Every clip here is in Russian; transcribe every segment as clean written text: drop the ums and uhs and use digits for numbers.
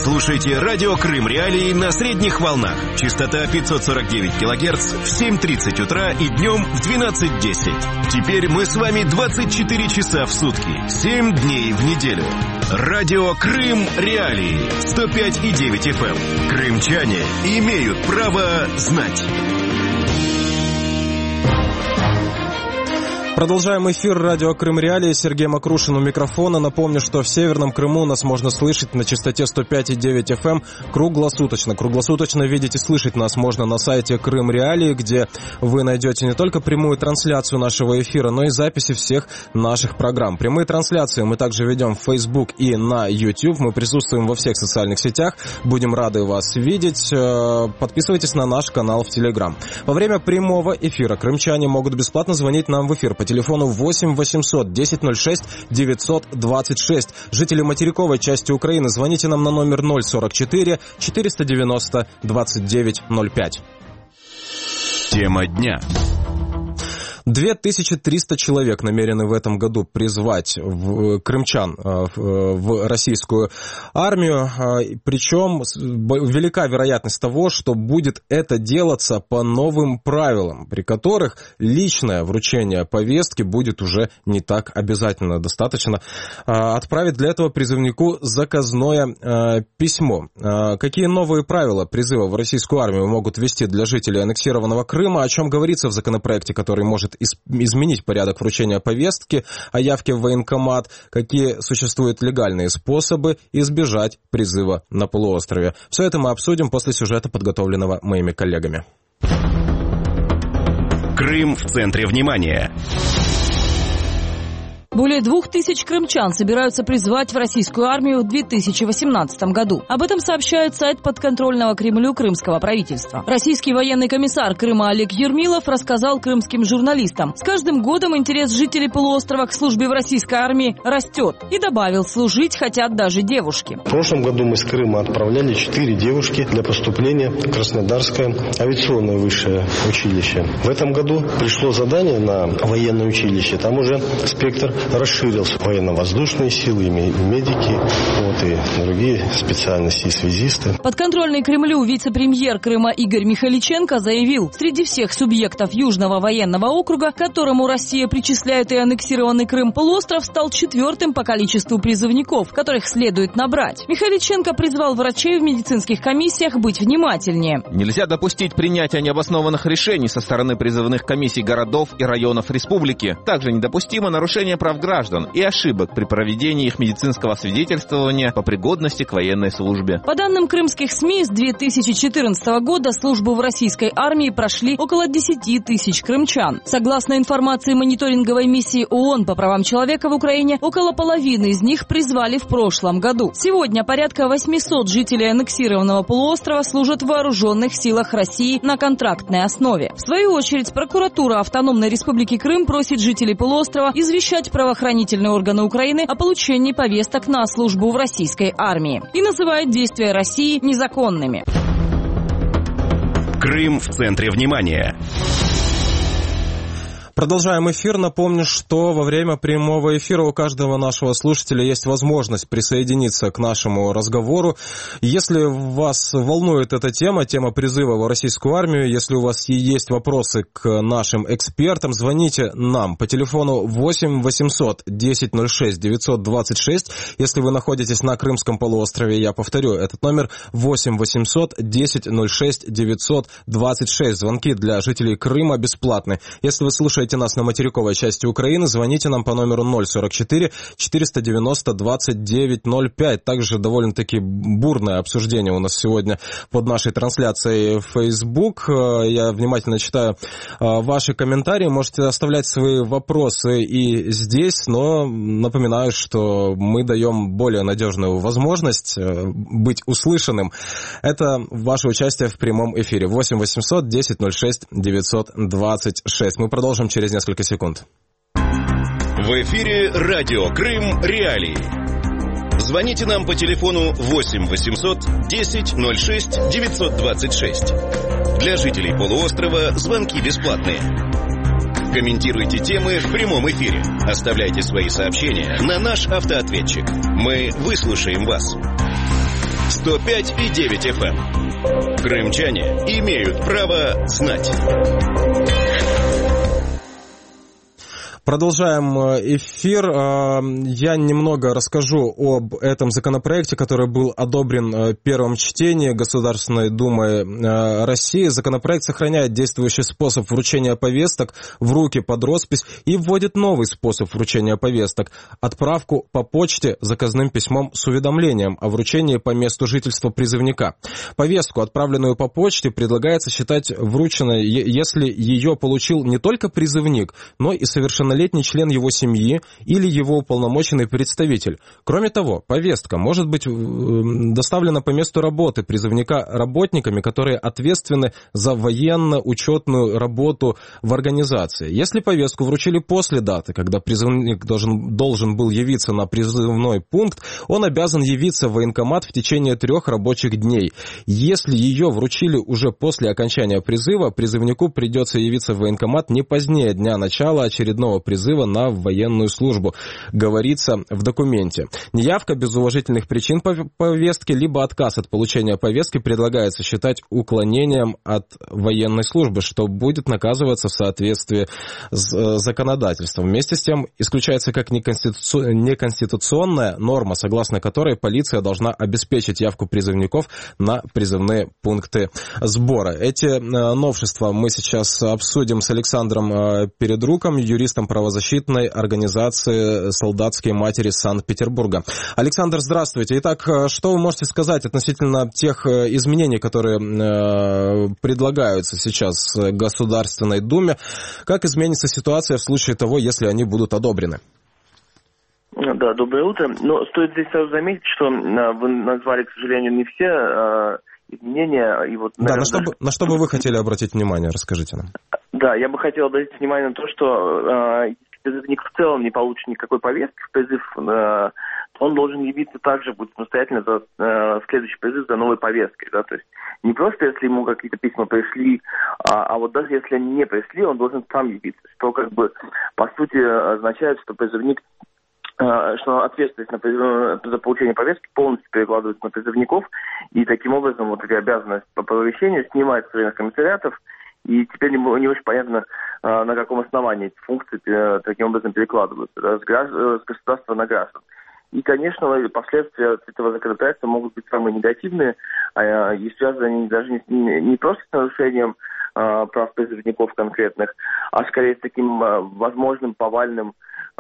Слушайте радио Крым Реалии на средних волнах. Частота 549 кГц в 7:30 утра и днем в 12:10. Теперь мы с вами 24 часа в сутки, 7 дней в неделю. Радио Крым Реалии 105,9 FM. Крымчане имеют право знать. Продолжаем эфир радио Крым Реалии. Сергей Макрушин у микрофона. Напомню, что в Северном Крыму нас можно слышать на частоте 105,9 FM круглосуточно. Круглосуточно видеть и слышать нас можно на сайте Крым Реалии, где вы найдете не только прямую трансляцию нашего эфира, но и записи всех наших программ. Прямые трансляции мы также ведем в Facebook и на YouTube. Мы присутствуем во всех социальных сетях. Будем рады вас видеть. Подписывайтесь на наш канал в Telegram. Во время прямого эфира крымчане могут бесплатно звонить нам в эфир по телефону 8 800 1006 926. Жители материковой части Украины, звоните нам на номер 044 490 2905. Тема дня. 2300 человек намерены в этом году призвать крымчан в российскую армию. Причем велика вероятность того, что будет это делаться по новым правилам, при которых личное вручение повестки будет уже не так обязательно. Достаточно отправить для этого призывнику заказное письмо. Какие новые правила призыва в российскую армию могут ввести для жителей аннексированного Крыма, о чем говорится в законопроекте, который может изменить порядок вручения повестки о явке в военкомат, какие существуют легальные способы избежать призыва на полуострове. Все это мы обсудим после сюжета, подготовленного моими коллегами. Крым в центре внимания. Более 2000 крымчан собираются призвать в российскую армию в 2018 году. Об этом сообщает сайт подконтрольного Кремлю крымского правительства. Российский военный комиссар Крыма Олег Ермилов рассказал крымским журналистам: с каждым годом интерес жителей полуострова к службе в российской армии растет. И добавил, служить хотят даже девушки. В прошлом году мы с Крыма отправляли 4 девушки для поступления в Краснодарское авиационное высшее училище. В этом году пришло задание на военное училище. Там уже спектр расширился. Военно-воздушные силы, медики, и другие специальности, и связисты. Подконтрольный Кремлю вице-премьер Крыма Игорь Михаличенко заявил: среди всех субъектов Южного военного округа, к которому Россия причисляет и аннексированный Крым, полуостров стал 4-м по количеству призывников, которых следует набрать. Михаличенко призвал врачей в медицинских комиссиях быть внимательнее. Нельзя допустить принятия необоснованных решений со стороны призывных комиссий городов и районов республики. Также недопустимо нарушение прав граждан и ошибок при проведении их медицинского свидетельствования по пригодности к военной службе. По данным крымских СМИ, с 2014 года службу в российской армии прошли около 10 тысяч крымчан. Согласно информации мониторинговой миссии ООН по правам человека в Украине, около половины из них призвали в прошлом году. Сегодня порядка 800 жителей аннексированного полуострова служат в вооруженных силах России на контрактной основе. В свою очередь, прокуратура Автономной Республики Крым просит жителей полуострова извещать правоохранительные органы Украины о получении повесток на службу в российской армии и называет действия России незаконными. Крым в центре внимания. Продолжаем эфир. Напомню, что во время прямого эфира у каждого нашего слушателя есть возможность присоединиться к нашему разговору. Если вас волнует эта тема призыва в российскую армию, если у вас есть вопросы к нашим экспертам, звоните нам по телефону 8 800 1006 926. Если вы находитесь на Крымском полуострове, я повторю, этот номер 8 800 1006 926. Звонки для жителей Крыма бесплатны. Если вы слушаете нас на материковой части Украины, звоните нам по номеру 044 490 2905. Также довольно-таки бурное обсуждение у нас сегодня под нашей трансляцией в Facebook. Я внимательно читаю ваши комментарии. Можете оставлять свои вопросы и здесь, но напоминаю, что мы даем более надежную возможность быть услышанным. Это ваше участие в прямом эфире. 8 800 1006 926. Мы продолжим через несколько секунд. В эфире радио Крым Реалии. Звоните нам по телефону 8 800 1006 926. Для жителей полуострова звонки бесплатные. Комментируйте темы в прямом эфире. Оставляйте свои сообщения на наш автоответчик. Мы выслушаем вас. 105,9 FM. Крымчане имеют право знать. Продолжаем эфир. Я немного расскажу об этом законопроекте, который был одобрен в первом чтении Государственной Думой России. Законопроект сохраняет действующий способ вручения повесток в руки под роспись и вводит новый способ вручения повесток – отправку по почте заказным письмом с уведомлением о вручении по месту жительства призывника. Повестку, отправленную по почте, предлагается считать врученной, если ее получил не только призывник, но и совершеннолетний член его семьи или его уполномоченный представитель. Кроме того, повестка может быть доставлена по месту работы призывника работниками, которые ответственны за военно-учетную работу в организации. Если повестку вручили после даты, когда призывник должен был явиться на призывной пункт, он обязан явиться в военкомат в течение 3 рабочих дней. Если ее вручили уже после окончания призыва, призывнику придется явиться в военкомат не позднее дня начала очередного призыва на военную службу, говорится в документе. Неявка без уважительных причин повестки, либо отказ от получения повестки предлагается считать уклонением от военной службы, что будет наказываться в соответствии с законодательством. Вместе с тем исключается как неконституционная норма, согласно которой полиция должна обеспечить явку призывников на призывные пункты сбора. Эти новшества мы сейчас обсудим с Александром Передруком, юристом правозащитной организации «Солдатские матери» Санкт-Петербурга. Александр, здравствуйте. Итак, что вы можете сказать относительно тех изменений, которые предлагаются сейчас Государственной Думе? Как изменится ситуация в случае того, если они будут одобрены? Да, доброе утро. Но стоит здесь сразу заметить, что вы назвали, к сожалению, не все изменения. И вот, наверное, да, на что бы вы хотели обратить внимание? Расскажите нам. Да, я бы хотел обратить внимание на то, что если призывник в целом не получит никакой повестки в призыв, то он должен явиться также, будет самостоятельно за следующий призыв за новой повесткой. Да? То есть не просто, если ему какие-то письма пришли, а вот даже если они не пришли, он должен сам явиться. Что как бы по сути означает, что призывник, что ответственность за получение повестки полностью перекладывается на призывников, и таким образом вот эти обязанности по оповещению снимаются с военных комиссариатов, и теперь не очень понятно, на каком основании эти функции таким образом перекладываются, да, с государства на граждан. И, конечно, последствия этого законопроекта могут быть самые негативные, и связаны они даже не просто с нарушением прав призывников конкретных, а скорее с таким возможным повальной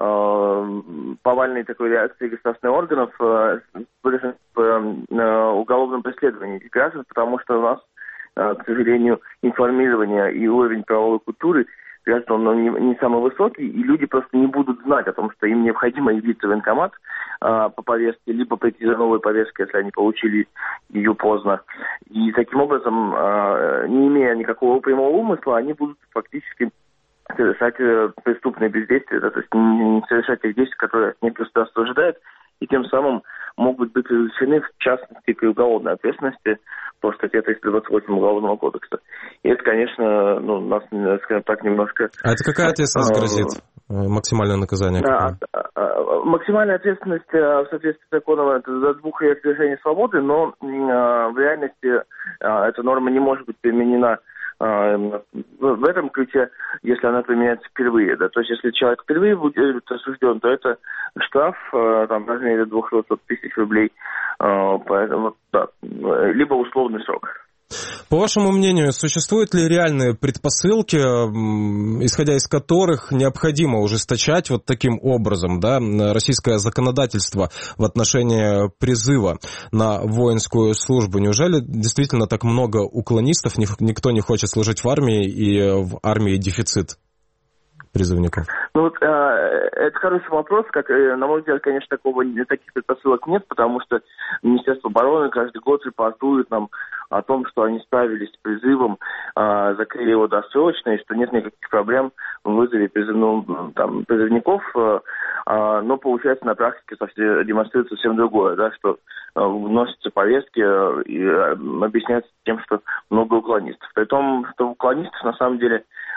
такой реакцией государственных органов в уголовном преследовании этих граждан, потому что у нас, к сожалению, информирование и уровень правовой культуры граждан не самый высокий, и люди просто не будут знать о том, что им необходимо явиться в военкомат по повестке, либо прийти за новой повесткой, если они получили ее поздно. И таким образом, не имея никакого прямого умысла, они будут фактически совершать преступные бездействия, да, то есть не совершать тех действий, которые от них государство ожидает, и тем самым могут быть привлечены, в частности, к уголовной ответственности по статье 328 Уголовного кодекса. И это, конечно, нас, скажем так, немножко... А это какая ответственность грозит? Максимальное наказание? Да, максимальная ответственность в соответствии с законом это до 2 лет лишения свободы, но в реальности эта норма не может быть применена в этом ключе, если она применяется впервые. Да. То есть, если человек впервые будет осужден, то это штраф в размере 200 тысяч рублей, поэтому, да, либо условный срок. По вашему мнению, существуют ли реальные предпосылки, исходя из которых необходимо ужесточать вот таким образом, да, российское законодательство в отношении призыва на воинскую службу? Неужели действительно так много уклонистов, никто не хочет служить в армии, и в армии дефицит призывников? Это хороший вопрос. На мой взгляд, конечно, таких предпосылок нет, потому что Министерство обороны каждый год репортует нам о том, что они справились с призывом, закрыли его досрочно, и что нет никаких проблем в вызове призывников. Но, получается, на практике демонстрируется совсем другое, да, что вносятся повестки и объясняется тем, что много уклонистов. При том, что уклонистов, на самом деле,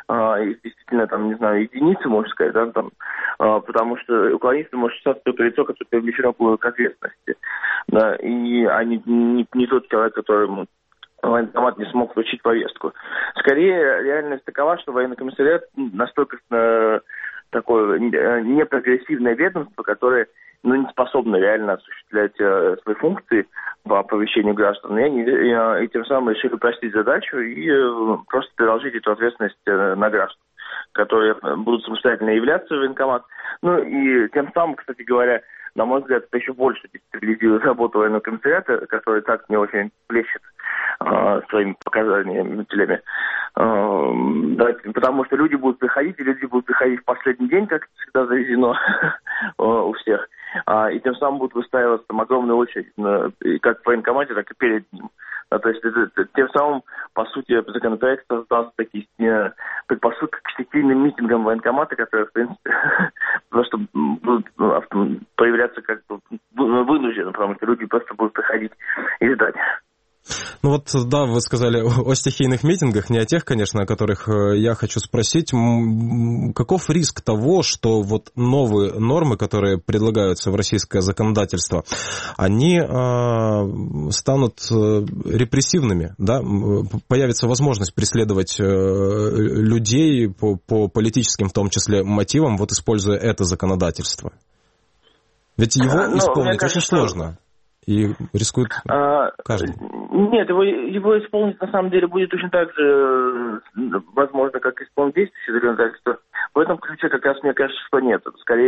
их действительно, там, не знаю, единицы, можно сказать, да, там, потому что уклонисты может считаться только лицо, которое привлечено к ответственности, да, и они не тот человек, которому военкомат не смог вручить повестку. Скорее, реальность такова, что военный комиссариат настолько такое непрогрессивное ведомство, которое не способно реально осуществлять свои функции по оповещению граждан. И тем самым решили упростить задачу и просто переложить эту ответственность на граждан, которые будут самостоятельно являться в военкомат. Ну и тем самым, кстати говоря, на мой взгляд, это еще больше дестабилизирует работу военного комиссариата, который так не очень плещет своими показаниями, да, потому что люди будут приходить в последний день, как это всегда заведено у всех, и тем самым будут выстраиваться там огромные очереди, как в военкомате, так и перед ним. Да, то есть тем самым, по сути, законопроект создаст такие предпосылки к стихийным митингам военкомата, которые, в принципе, просто будут появляться как бы вынужденно, потому что люди просто будут приходить и ждать. Ну вот, да, вы сказали о стихийных митингах, не о тех, конечно, о которых я хочу спросить. Каков риск того, что вот новые нормы, которые предлагаются в российское законодательство, они станут репрессивными, да? Появится возможность преследовать людей по политическим, в том числе, мотивам, вот используя это законодательство? Ведь его исполнить очень сложно. И рискует каждый. Нет, его исполнить на самом деле будет точно так же возможно, как исполнить действующее законодательство. В этом ключе как раз мне кажется, что нет. Скорее,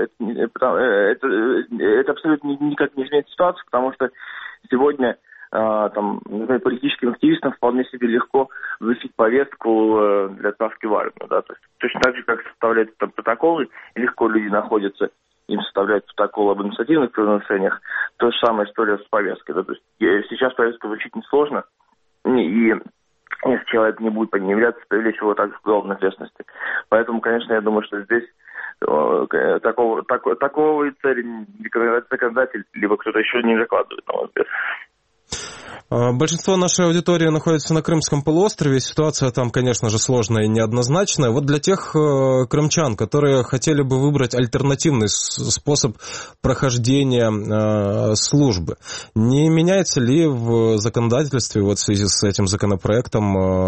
это абсолютно никак не изменит ситуацию, потому что сегодня политическим активистам вполне себе легко вручить повестку для отправки в армию. Да? То есть, точно так же, как составляют там протоколы, легко люди находятся, им составляют протокол об административных правонарушениях. То же самое история с повесткой. Да? То есть сейчас повестку вручить несложно, и если человек не будет по ней являться, привлечь его также к уголовной ответственности. Поэтому, конечно, я думаю, что здесь такого цели законодатель, либо кто-то еще не закладывает, на мой взгляд. Большинство нашей аудитории находится на Крымском полуострове. Ситуация там, конечно же, сложная и неоднозначная. Вот для тех крымчан, которые хотели бы выбрать альтернативный способ прохождения службы, не меняется ли в законодательстве вот в связи с этим законопроектом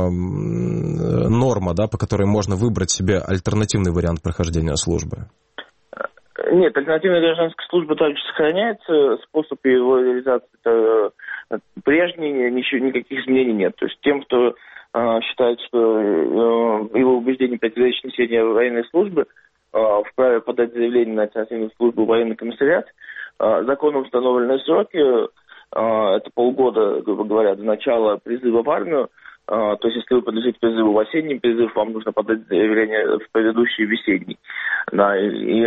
норма, да, по которой можно выбрать себе альтернативный вариант прохождения службы? Нет, альтернативная гражданская служба также сохраняется, способ его реализации прежний, никаких изменений нет. То есть тем, кто считает, что его убеждения противоречат несению военной службы, вправе подать заявление на альтернативную службу в военный комиссариат. Законом установленные сроки, это полгода, грубо говоря, до начала призыва в армию. То есть, если вы подлежите призыву в осенний призыв, вам нужно подать заявление в предыдущий весенний. Да,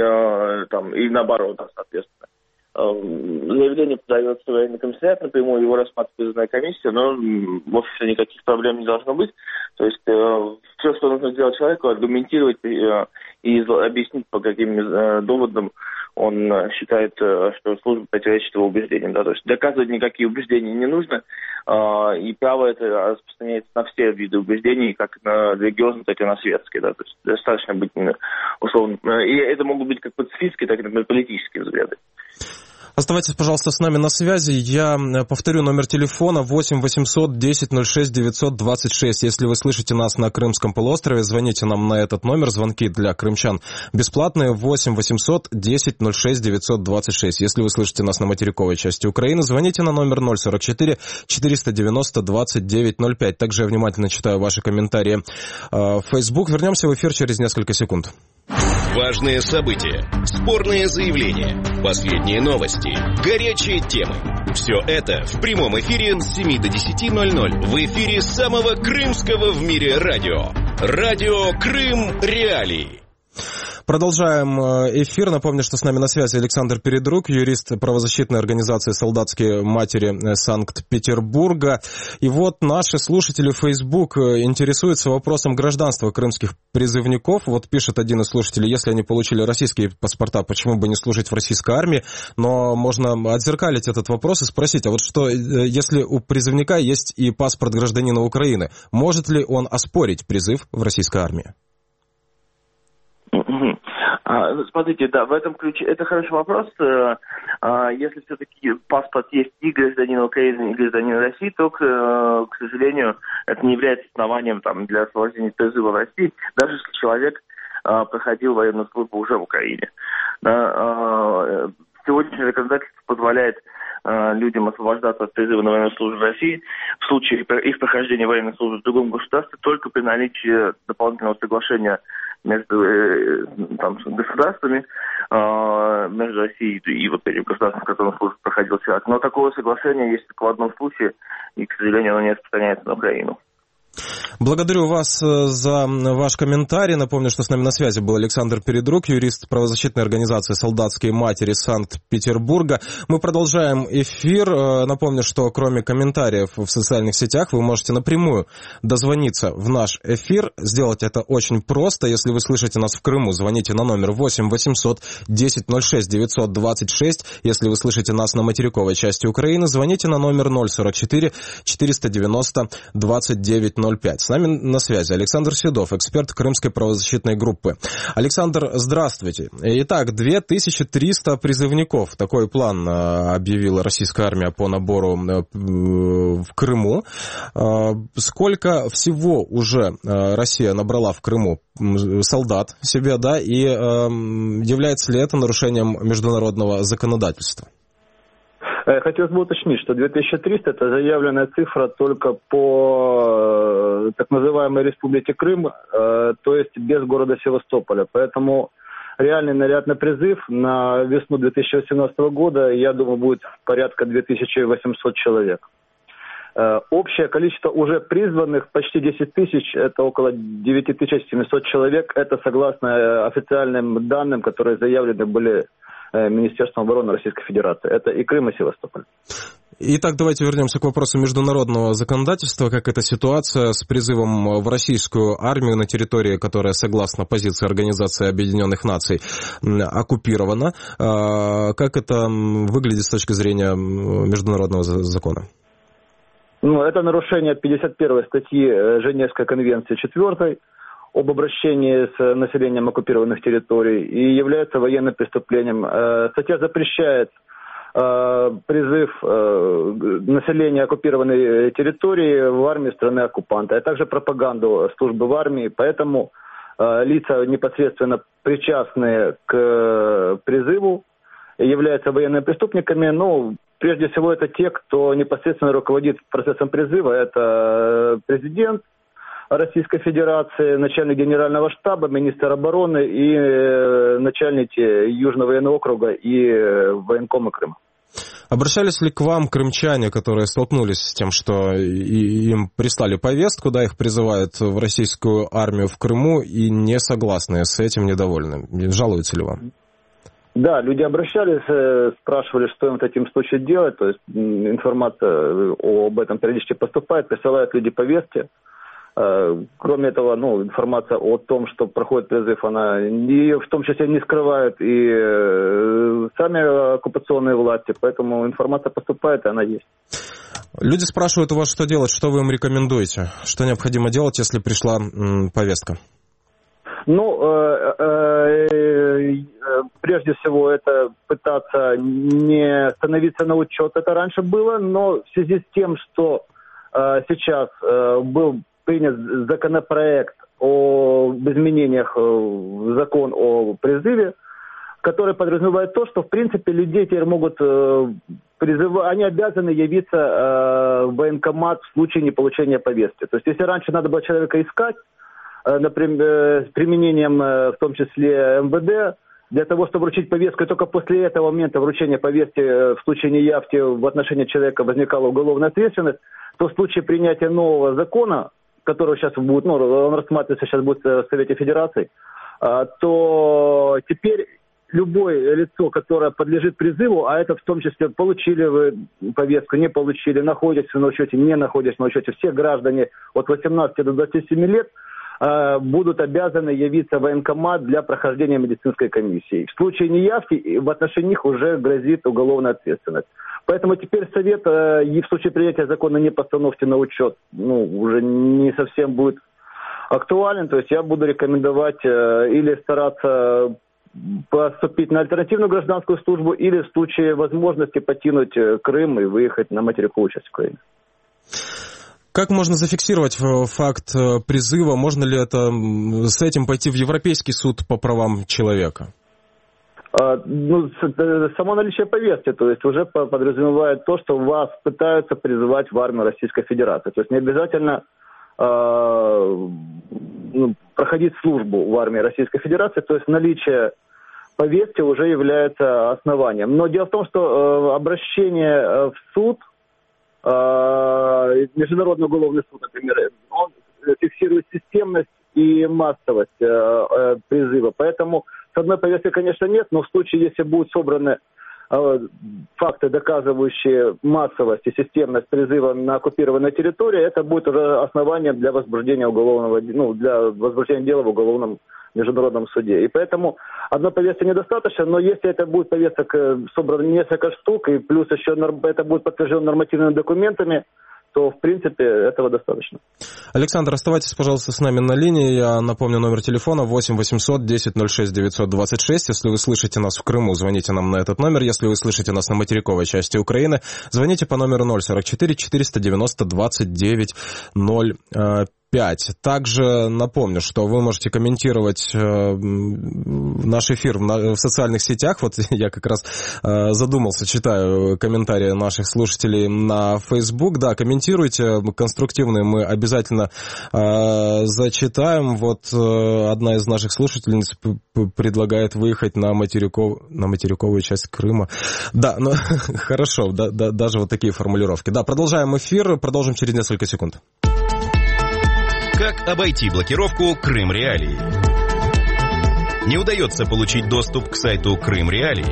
и наоборот, да, соответственно. Заявление подается в военный комиссариат, напрямую его рассматривает призывная комиссия, но в общем никаких проблем не должно быть. То есть все, что нужно сделать человеку, аргументировать и объяснить, по каким доводам он считает, что служба противоречит его убеждениям. Да? То есть доказывать никакие убеждения не нужно, и право это распространяется на все виды убеждений, как на религиозные, так и на светские. Да? То есть достаточно быть условно. И это могут быть как пацифистские, так и, например, политические взгляды. Оставайтесь, пожалуйста, с нами на связи. Я повторю номер телефона 8 800 10 06 926. Если вы слышите нас на Крымском полуострове, звоните нам на этот номер. Звонки для крымчан бесплатные. 8 800 10 06 926. Если вы слышите нас на материковой части Украины, звоните на номер 044 490 2905. Также я внимательно читаю ваши комментарии в Facebook. Вернемся в эфир через несколько секунд. Важные события, спорные заявления, последние новости, горячие темы. Все это в прямом эфире с 7 до 10:00 в эфире самого крымского в мире радио. Радио Крым Реалии. Продолжаем эфир. Напомню, что с нами на связи Александр Передрук, юрист правозащитной организации «Солдатские матери» Санкт-Петербурга. И вот наши слушатели в Facebook интересуются вопросом гражданства крымских призывников. Вот пишет один из слушателей: если они получили российские паспорта, почему бы не служить в российской армии? Но можно отзеркалить этот вопрос и спросить, а вот что, если у призывника есть и паспорт гражданина Украины, может ли он оспорить призыв в российской армии? Смотрите, да, в этом ключе это хороший вопрос. Если все-таки паспорт есть и гражданина Украины, и гражданина России, то, к сожалению, это не является основанием для освобождения призыва в России, даже если человек проходил военную службу уже в Украине. Сегодняшнее законодательство позволяет людям освобождаться от призыва на военную службу в России в случае их прохождения военной службы в другом государстве только при наличии дополнительного соглашения между государствами, между Россией и вот этим государством, в котором службу проходил человек. Но такого соглашения есть только в одном случае, и, к сожалению, оно не распространяется на Украину. Благодарю вас за ваш комментарий. Напомню, что с нами на связи был Александр Передрук, юрист правозащитной организации «Солдатские матери» Санкт-Петербурга. Мы продолжаем эфир. Напомню, что кроме комментариев в социальных сетях вы можете напрямую дозвониться в наш эфир. Сделать это очень просто. Если вы слышите нас в Крыму, звоните на номер 8 800 10 06 926. Если вы слышите нас на материковой части Украины, звоните на номер 044 490 29 05. С нами на связи Александр Седов, эксперт Крымской правозащитной группы. Александр, здравствуйте. Итак, 2300 призывников. Такой план объявила российская армия по набору в Крыму. Сколько всего уже Россия набрала в Крыму солдат себе, да, и является ли это нарушением международного законодательства? Хотелось бы уточнить, что 2300 – это заявленная цифра только по так называемой Республике Крым, то есть без города Севастополя. Поэтому реальный наряд на призыв на весну 2018 года, я думаю, будет порядка 2800 человек. Общее количество уже призванных почти 10 тысяч, это около 9700 человек. Это согласно официальным данным, которые заявлены были Министерством обороны Российской Федерации. Это и Крым, и Севастополь. Итак, давайте вернемся к вопросу международного законодательства. Как эта ситуация с призывом в российскую армию на территории, которая, согласно позиции Организации Объединенных Наций, оккупирована? Как это выглядит с точки зрения международного закона? Это нарушение 51 статьи Женевской конвенции 4 об обращении с населением оккупированных территорий и является военным преступлением. Статья запрещает призыв населения оккупированной территории в армию страны-оккупанта, а также пропаганду службы в армии. Поэтому лица, непосредственно причастные к призыву, являются военными преступниками. Прежде всего, это те, кто непосредственно руководит процессом призыва. Это президент Российской Федерации, начальник генерального штаба, министр обороны и начальники Южного военного округа и военкома Крыма. Обращались ли к вам крымчане, которые столкнулись с тем, что им прислали повестку, да, их призывают в российскую армию в Крыму, и не согласны с этим, недовольны? Жалуются ли вам? Да, люди обращались, спрашивали, что им в таком случае делать. То есть информация об этом периодически поступает, присылают люди повестки. Кроме этого, информация о том, что проходит призыв, она в том числе не скрывают и сами оккупационные власти, поэтому информация поступает, и она есть. Люди спрашивают у вас, что делать, что вы им рекомендуете, что необходимо делать, если пришла повестка? Прежде всего, это пытаться не становиться на учет, это раньше было, но в связи с тем, что сейчас был принят законопроект об изменениях в закон о призыве, который подразумевает то, что, в принципе, людей теперь могут призывать, они обязаны явиться в военкомат в случае неполучения повестки. То есть, если раньше надо было человека искать, например, с применением, в том числе МВД, для того, чтобы вручить повестку, и только после этого момента вручения повестки в случае неявки в отношении человека возникала уголовная ответственность, то в случае принятия нового закона, который сейчас будет, он рассматривается сейчас будет в Совете Федерации, то теперь любое лицо, которое подлежит призыву, а это в том числе получили вы повестку, не получили, находитесь на учете, не находитесь на учете, все граждане от 18 до 27 лет будут обязаны явиться в военкомат для прохождения медицинской комиссии. В случае неявки в отношении них уже грозит уголовная ответственность. Поэтому теперь совет и в случае принятия закона не постановки на учет уже не совсем будет актуален. То есть я буду рекомендовать или стараться поступить на альтернативную гражданскую службу, или в случае возможности покинуть Крым и выехать на материковую часть Украины. Как можно зафиксировать факт призыва? Можно ли с этим пойти в Европейский суд по правам человека? Само наличие повестки, то есть уже подразумевает то, что вас пытаются призывать в армию Российской Федерации. То есть не обязательно проходить службу в армии Российской Федерации, то есть наличие повестки уже является основанием. Но дело в том, что обращение в суд, Международный уголовный суд, например, он фиксирует системность и массовость призыва. Поэтому с одной повестки, конечно, нет, но в случае, если будут собраны факты, доказывающие массовость и системность призыва на оккупированной территории, это будет уже основанием для возбуждения для возбуждения дела в уголовном международном суде. И поэтому одной повестки недостаточно, но если это будет повесток собрано несколько штук, и плюс еще это будет подтверждено нормативными документами, то, в принципе, этого достаточно. Александр, оставайтесь, пожалуйста, с нами на линии. Я напомню номер телефона 8 800 10 06 926. Если вы слышите нас в Крыму, звоните нам на этот номер. Если вы слышите нас на материковой части Украины, звоните по номеру 044 490 29 05. Также напомню, что вы можете комментировать наш эфир в социальных сетях. Вот я как раз задумался, читаю комментарии наших слушателей на Facebook. Да, комментируйте, конструктивные мы обязательно зачитаем. Вот одна из наших слушательниц предлагает выехать на материковую часть Крыма. Да, ну хорошо, даже вот такие формулировки. Да, продолжаем эфир, продолжим через несколько секунд. Как обойти блокировку Крым Реалии? Не удается получить доступ к сайту Крым Реалии?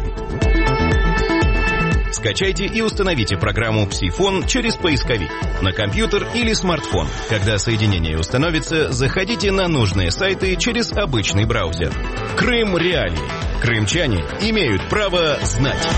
Скачайте и установите программу «Псифон» через поисковик на компьютер или смартфон. Когда соединение установится, заходите на нужные сайты через обычный браузер. Крым Реалии. Крымчане имеют право знать.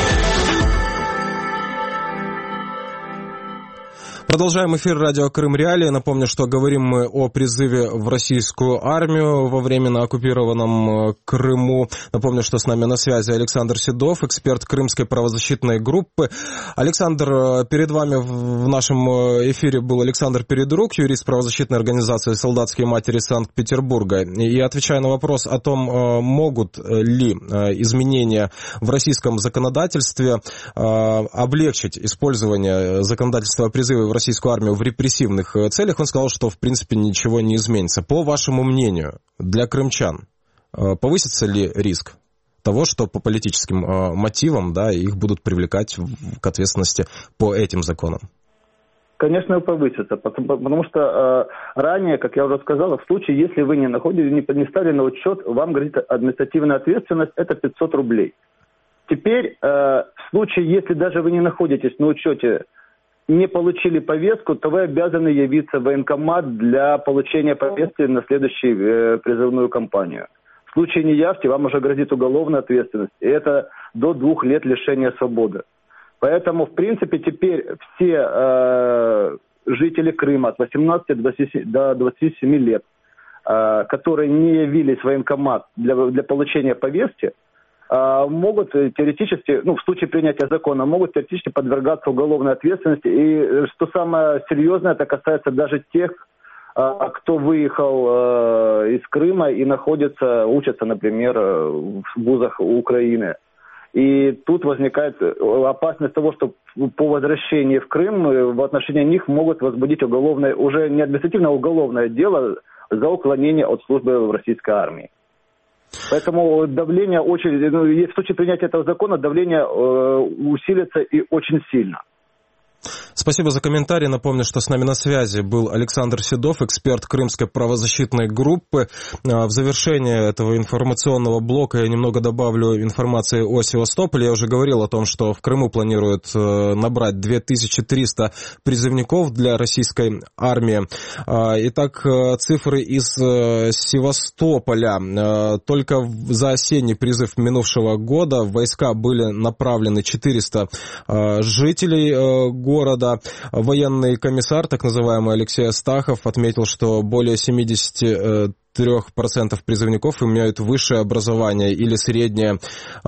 Продолжаем эфир радио Крым Реалии. Напомню, что говорим мы о призыве в российскую армию во временно оккупированном Крыму. Напомню, что с нами на связи Александр Седов, эксперт Крымской правозащитной группы. Александр, перед вами в нашем эфире был Александр Передрук, юрист правозащитной организации «Солдатские матери» Санкт-Петербурга. И отвечая на вопрос о том, могут ли изменения в российском законодательстве облегчить использование законодательства о призыве в российскую армию в репрессивных целях, он сказал, что в принципе ничего не изменится. По вашему мнению, для крымчан повысится ли риск того, что по политическим мотивам, да, их будут привлекать к ответственности по этим законам? Конечно, повысится, потому что ранее, как я уже сказал, в случае, если вы не ставили на учет, вам грозит административная ответственность, это 500 рублей. Теперь, в случае, если даже вы не находитесь на учете, не получили повестку, то вы обязаны явиться в военкомат для получения повестки на следующую призывную кампанию. В случае неявки вам уже грозит уголовная ответственность, и это до 2 лет лишения свободы. Поэтому, в принципе, теперь все жители Крыма от 18 до 27 лет, которые не явились в военкомат для получения повестки, могут теоретически, в случае принятия закона, могут теоретически подвергаться уголовной ответственности. И что самое серьезное, это касается даже тех, кто выехал из Крыма и учатся, например, в вузах Украины. И тут возникает опасность того, что по возвращении в Крым в отношении них могут возбудить уголовное, уже не административное, а уголовное дело за уклонение от службы в российской армии. Поэтому давление в случае принятия этого закона давление усилится и очень сильно. Спасибо за комментарий. Напомню, что с нами на связи был Александр Седов, эксперт Крымской правозащитной группы. В завершение этого информационного блока я немного добавлю информации о Севастополе. Я уже говорил о том, что в Крыму планируют набрать 2300 призывников для российской армии. Итак, цифры из Севастополя. Только за осенний призыв минувшего года в войска были направлены 400 жителей города. Военный комиссар, так называемый Алексей Астахов, отметил, что более 73% призывников имеют высшее образование или среднее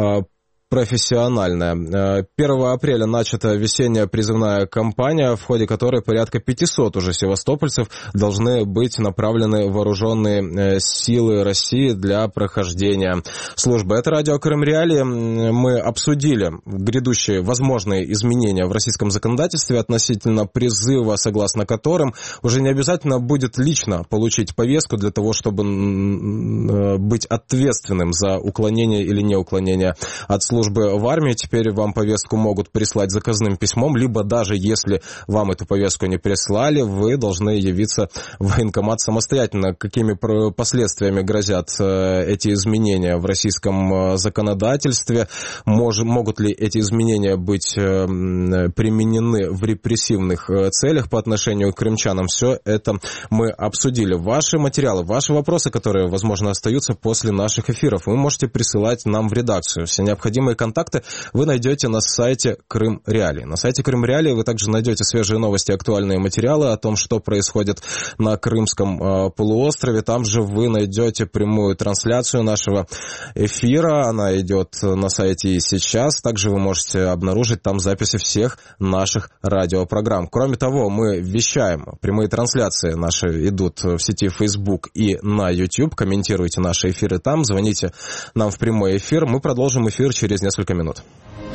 профессиональная. 1 апреля начата весенняя призывная кампания, в ходе которой порядка 500 уже севастопольцев должны быть направлены в вооруженные силы России для прохождения службы. Это радио Крым Реалии. Мы обсудили грядущие возможные изменения в российском законодательстве относительно призыва, согласно которым уже не обязательно будет лично получить повестку для того, чтобы быть ответственным за уклонение или неуклонение от службы в армии. Теперь вам повестку могут прислать заказным письмом, либо даже если вам эту повестку не прислали, вы должны явиться в военкомат самостоятельно. Какими последствиями грозят эти изменения в российском законодательстве? Могут ли эти изменения быть применены в репрессивных целях по отношению к крымчанам? Все это мы обсудили. Ваши материалы, ваши вопросы, которые, возможно, остаются после наших эфиров, вы можете присылать нам в редакцию. Все необходимые контакты вы найдете на сайте Крым Реалии. На сайте Крым Реалии вы также найдете свежие новости, актуальные материалы о том, что происходит на Крымском полуострове. Там же вы найдете прямую трансляцию нашего эфира. Она идет на сайте и сейчас. Также вы можете обнаружить там записи всех наших радиопрограмм. Кроме того, мы вещаем. Прямые трансляции наши идут в сети Facebook и на YouTube. Комментируйте наши эфиры там, звоните нам в прямой эфир. Мы продолжим эфир через несколько минут.